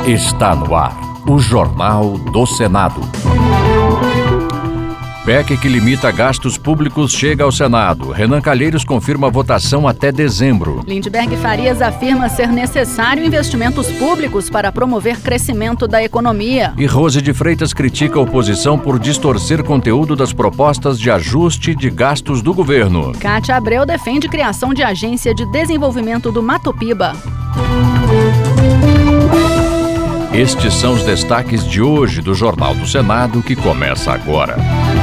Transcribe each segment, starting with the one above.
Está no ar, o Jornal do Senado. PEC que limita gastos públicos chega ao Senado. Renan Calheiros confirma a votação até dezembro. Lindbergh Farias afirma ser necessário investimentos públicos para promover crescimento da economia. E Rose de Freitas critica a oposição por distorcer conteúdo das propostas de ajuste de gastos do governo. Cátia Abreu defende criação de agência de desenvolvimento do Mato Piba. Estes são os destaques de hoje do Jornal do Senado, que começa agora.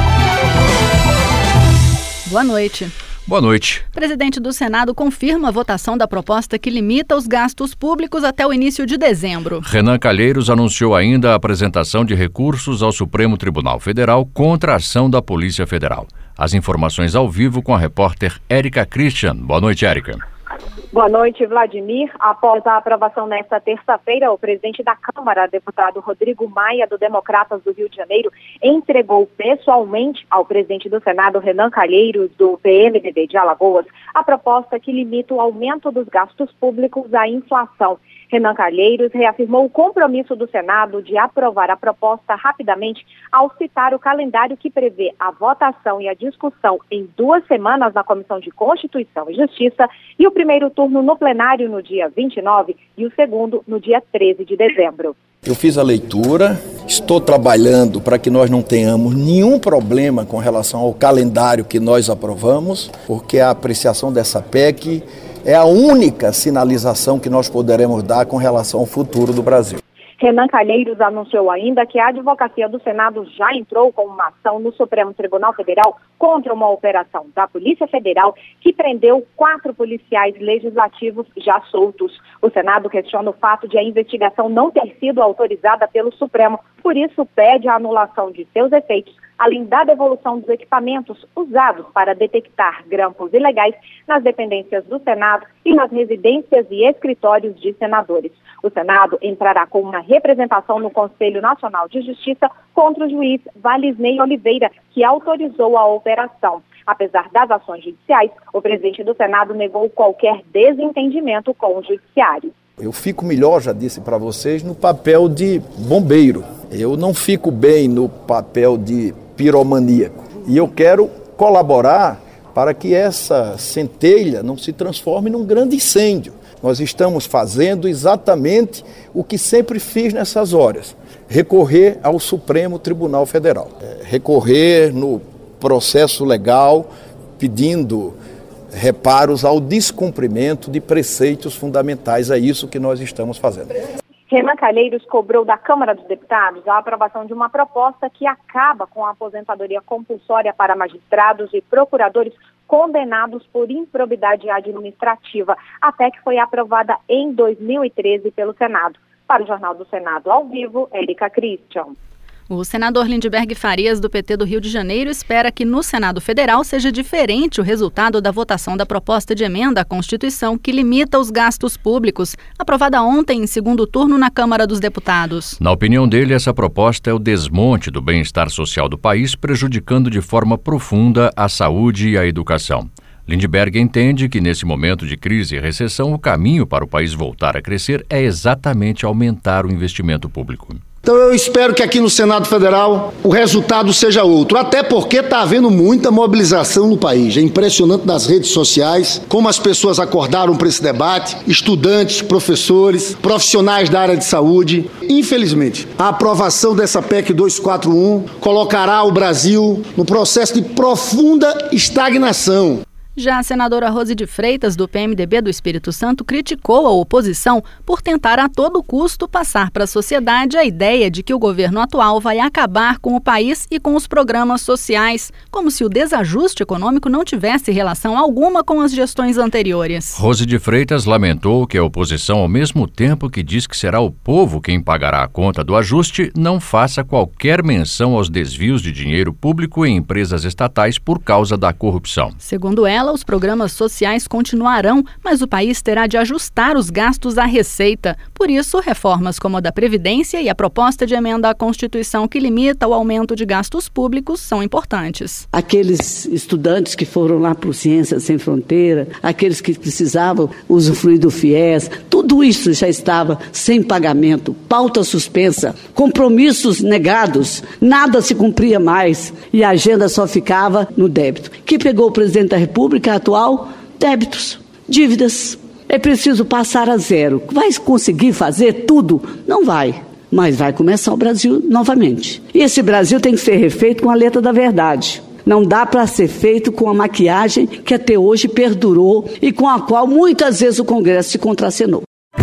Boa noite. Boa noite. O presidente do Senado confirma a votação da proposta que limita os gastos públicos até o início de dezembro. Renan Calheiros anunciou ainda a apresentação de recursos ao Supremo Tribunal Federal contra a ação da Polícia Federal. As informações ao vivo com a repórter Érica Christian. Boa noite, Érica. Boa noite, Vladimir. Após a aprovação nesta terça-feira, o presidente da Câmara, deputado Rodrigo Maia, do Democratas do Rio de Janeiro, entregou pessoalmente ao presidente do Senado, Renan Calheiros, do PMDB de Alagoas, a proposta que limita o aumento dos gastos públicos à inflação. Renan Calheiros reafirmou o compromisso do Senado de aprovar a proposta rapidamente ao citar o calendário que prevê a votação e a discussão em 2 semanas na Comissão de Constituição e Justiça e o primeiro turno no plenário no dia 29 e o segundo no dia 13 de dezembro. Eu fiz a leitura, estou trabalhando para que nós não tenhamos nenhum problema com relação ao calendário que nós aprovamos, porque a apreciação dessa PEC é a única sinalização que nós poderemos dar com relação ao futuro do Brasil. Renan Calheiros anunciou ainda que a Advocacia do Senado já entrou com uma ação no Supremo Tribunal Federal contra uma operação da Polícia Federal que prendeu 4 policiais legislativos já soltos. O Senado questiona o fato de a investigação não ter sido autorizada pelo Supremo, por isso pede a anulação de seus efeitos, além da devolução dos equipamentos usados para detectar grampos ilegais nas dependências do Senado e nas residências e escritórios de senadores. O Senado entrará com uma representação no Conselho Nacional de Justiça contra o juiz Valisney Oliveira, que autorizou a operação. Apesar das ações judiciais, o presidente do Senado negou qualquer desentendimento com o judiciário. Eu fico melhor, já disse para vocês, no papel de bombeiro. Eu não fico bem no papel de piromaníaco. E eu quero colaborar para que essa centelha não se transforme num grande incêndio. Nós estamos fazendo exatamente o que sempre fiz nessas horas: recorrer ao Supremo Tribunal Federal. Recorrer no processo legal, pedindo reparos ao descumprimento de preceitos fundamentais. É isso que nós estamos fazendo. Renan Calheiros cobrou da Câmara dos Deputados a aprovação de uma proposta que acaba com a aposentadoria compulsória para magistrados e procuradores condenados por improbidade administrativa, até que foi aprovada em 2013 pelo Senado. Para o Jornal do Senado ao vivo, Érica Christian. O senador Lindbergh Farias, do PT do Rio de Janeiro, espera que no Senado Federal seja diferente o resultado da votação da proposta de emenda à Constituição que limita os gastos públicos, aprovada ontem em segundo turno na Câmara dos Deputados. Na opinião dele, essa proposta é o desmonte do bem-estar social do país, prejudicando de forma profunda a saúde e a educação. Lindbergh entende que, nesse momento de crise e recessão, o caminho para o país voltar a crescer é exatamente aumentar o investimento público. Então eu espero que aqui no Senado Federal o resultado seja outro, até porque está havendo muita mobilização no país. É impressionante nas redes sociais como as pessoas acordaram para esse debate, estudantes, professores, profissionais da área de saúde. Infelizmente, a aprovação dessa PEC 241 colocará o Brasil no processo de profunda estagnação. Já a senadora Rose de Freitas, do PMDB do Espírito Santo, criticou a oposição por tentar a todo custo passar para a sociedade a ideia de que o governo atual vai acabar com o país e com os programas sociais, como se o desajuste econômico não tivesse relação alguma com as gestões anteriores. Rose de Freitas lamentou que a oposição, ao mesmo tempo que diz que será o povo quem pagará a conta do ajuste, não faça qualquer menção aos desvios de dinheiro público em empresas estatais por causa da corrupção. Segundo ela, ela, os programas sociais continuarão, mas o país terá de ajustar os gastos à receita. Por isso, reformas como a da Previdência e a proposta de emenda à Constituição que limita o aumento de gastos públicos são importantes. Aqueles estudantes que foram lá para o Ciências Sem Fronteira, aqueles que precisavam usufruir do FIES, tudo isso já estava sem pagamento, pauta suspensa, compromissos negados, nada se cumpria mais e a agenda só ficava no débito. Que pegou o presidente da República atual? Débitos, dívidas. É preciso passar a zero. Vai conseguir fazer tudo? Não vai. Mas vai começar o Brasil novamente. E esse Brasil tem que ser refeito com a letra da verdade. Não dá para ser feito com a maquiagem que até hoje perdurou e com a qual muitas vezes o Congresso se contracenou.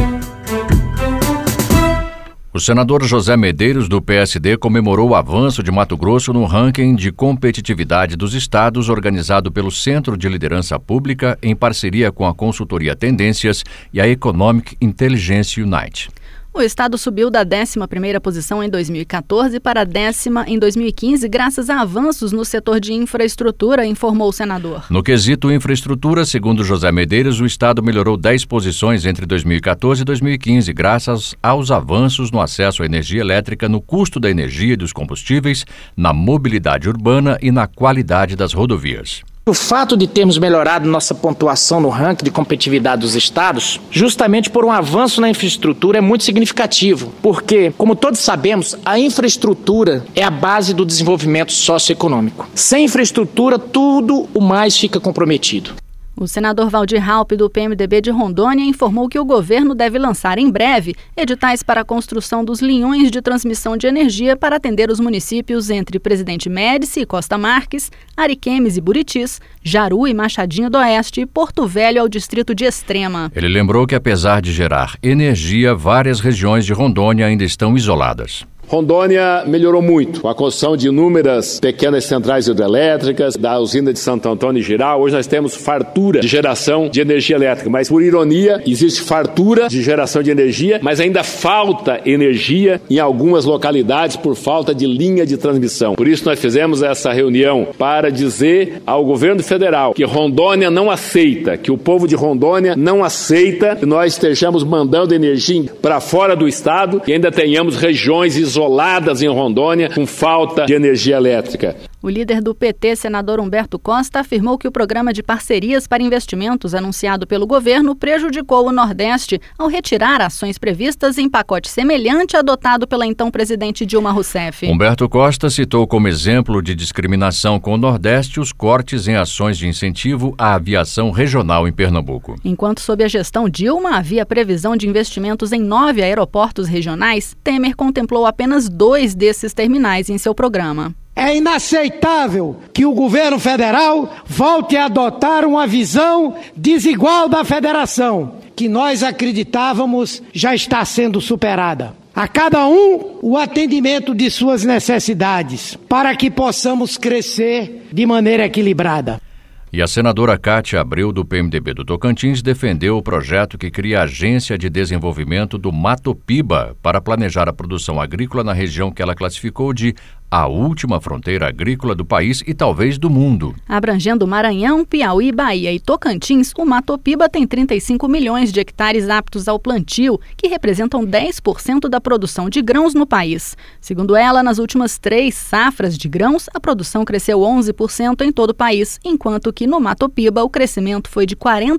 O senador José Medeiros, do PSD, comemorou o avanço de Mato Grosso no ranking de competitividade dos estados organizado pelo Centro de Liderança Pública em parceria com a consultoria Tendências e a Economic Intelligence Unite. O estado subiu da 11ª posição em 2014 para a 10ª em 2015, graças a avanços no setor de infraestrutura, informou o senador. No quesito infraestrutura, segundo José Medeiros, o estado melhorou 10 posições entre 2014 e 2015, graças aos avanços no acesso à energia elétrica, no custo da energia e dos combustíveis, na mobilidade urbana e na qualidade das rodovias. O fato de termos melhorado nossa pontuação no ranking de competitividade dos estados, justamente por um avanço na infraestrutura, é muito significativo, porque, como todos sabemos, a infraestrutura é a base do desenvolvimento socioeconômico. Sem infraestrutura, tudo o mais fica comprometido. O senador Valdir Raupp, do PMDB de Rondônia, informou que o governo deve lançar em breve editais para a construção dos linhões de transmissão de energia para atender os municípios entre Presidente Médici e Costa Marques, Ariquemes e Buritis, Jaru e Machadinho do Oeste e Porto Velho ao distrito de Extrema. Ele lembrou que, apesar de gerar energia, várias regiões de Rondônia ainda estão isoladas. Rondônia melhorou muito com a construção de inúmeras pequenas centrais hidrelétricas, da usina de Santo Antônio e Giral. Hoje nós temos fartura de geração de energia elétrica, mas por ironia existe fartura de geração de energia, mas ainda falta energia em algumas localidades por falta de linha de transmissão. Por isso nós fizemos essa reunião para dizer ao governo federal que Rondônia não aceita, que o povo de Rondônia não aceita que nós estejamos mandando energia para fora do estado e ainda tenhamos regiões isoladas em Rondônia com falta de energia elétrica. O líder do PT, senador Humberto Costa, afirmou que o programa de parcerias para investimentos anunciado pelo governo prejudicou o Nordeste ao retirar ações previstas em pacote semelhante adotado pela então presidente Dilma Rousseff. Humberto Costa citou como exemplo de discriminação com o Nordeste os cortes em ações de incentivo à aviação regional em Pernambuco. Enquanto sob a gestão Dilma havia previsão de investimentos em 9 aeroportos regionais, Temer contemplou apenas 2 desses terminais em seu programa. É inaceitável que o governo federal volte a adotar uma visão desigual da federação, que nós acreditávamos já está sendo superada. A cada um, o atendimento de suas necessidades, para que possamos crescer de maneira equilibrada. E a senadora Cátia Abreu, do PMDB do Tocantins, defendeu o projeto que cria a Agência de Desenvolvimento do Matopiba para planejar a produção agrícola na região que ela classificou de a última fronteira agrícola do país e talvez do mundo. Abrangendo Maranhão, Piauí, Bahia e Tocantins, o Matopiba tem 35 milhões de hectares aptos ao plantio, que representam 10% da produção de grãos no país. Segundo ela, nas últimas 3 safras de grãos, a produção cresceu 11% em todo o país, enquanto que no Matopiba o crescimento foi de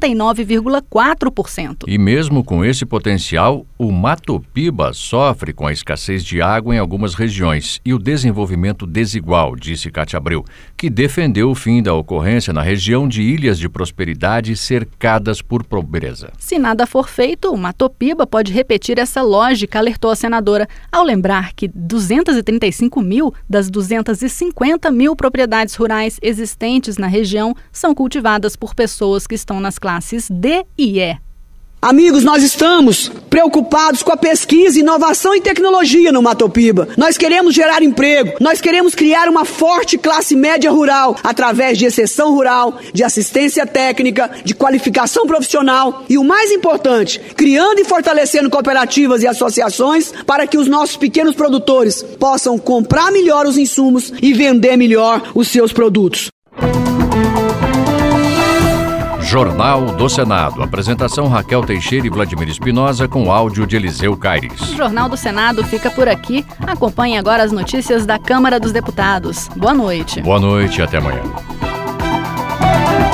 49,4%. E mesmo com esse potencial, o Matopiba sofre com a escassez de água em algumas regiões e o desenvolvimento desigual, disse Cátia Abreu, que defendeu o fim da ocorrência na região de ilhas de prosperidade cercadas por pobreza. Se nada for feito, o Matopiba pode repetir essa lógica, alertou a senadora, ao lembrar que 235 mil das 250 mil propriedades rurais existentes na região são cultivadas por pessoas que estão nas classes D e E. Amigos, nós estamos preocupados com a pesquisa, inovação e tecnologia no Matopiba. Nós queremos gerar emprego, nós queremos criar uma forte classe média rural através de extensão rural, de assistência técnica, de qualificação profissional e, o mais importante, criando e fortalecendo cooperativas e associações para que os nossos pequenos produtores possam comprar melhor os insumos e vender melhor os seus produtos. Jornal do Senado. Apresentação Raquel Teixeira e Vladimir Espinosa com áudio de Eliseu Caires. O Jornal do Senado fica por aqui. Acompanhe agora as notícias da Câmara dos Deputados. Boa noite. Boa noite e até amanhã.